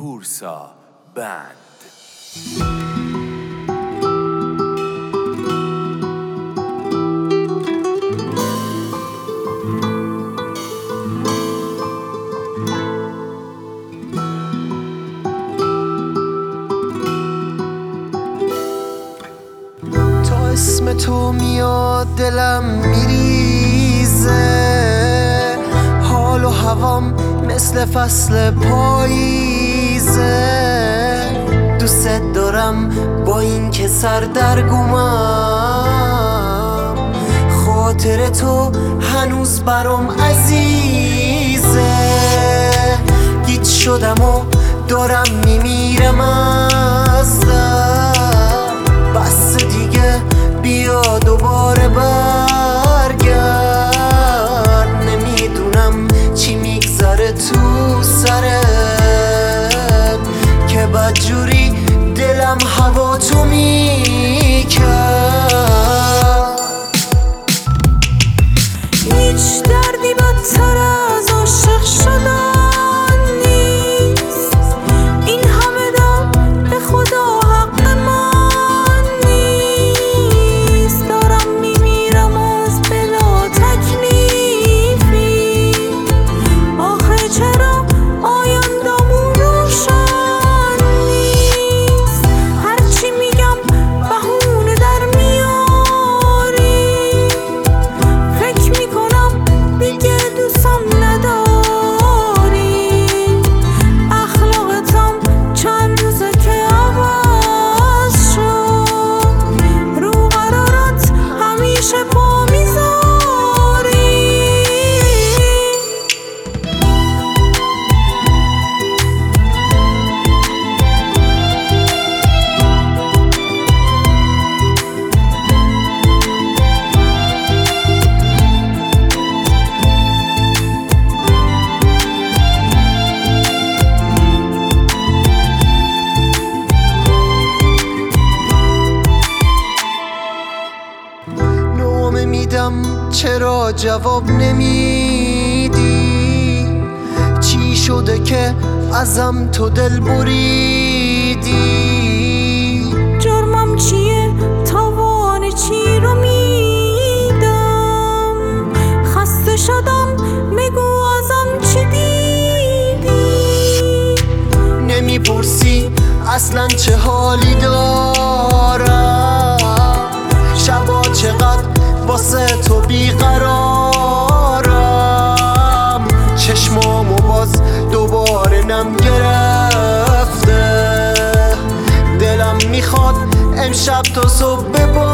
پورسا بند. اسم تو میاد دلم میریزه، حال و هوام مثل فصل پاییزه. دوست دارم با این که سردرگمم، خاطر تو هنوز برام عزیزه. گیج شدم و دارم میمیرم از درد، بس دیگه بیا دوباره برگرد. نمیدونم چی میگذره تو سرت که بدجوری دلم هوا تو میکرد. هیچ دردی بدتر از عاشق شدن نیست، این همه دم به خدا حق من نیست. دارم میمیرم از بلا تکلیفی، آخه چرا آیندمون روشن نیست. هرچی میگم بهونه در میاری، فکر میکنم دیگه دوستم نداری. اخلاقتم چند روزه که عوض شد، رو قرارت همیشه پا میذاری. نامه میدم چرا جواب نمیدی؟ چی شده که ازم تو دل بریدی؟ جرمم چیه تاوان چی رو میدم؟ خسته شدم بگو ازم چی دیدی؟ نمیپرسی اصلا چه حالی دارم، شبا چقدر واسه تو بیقرارم. چشمامو باز دوباره نم گرفته، دلم میخواد امشب تا صبح ببارم.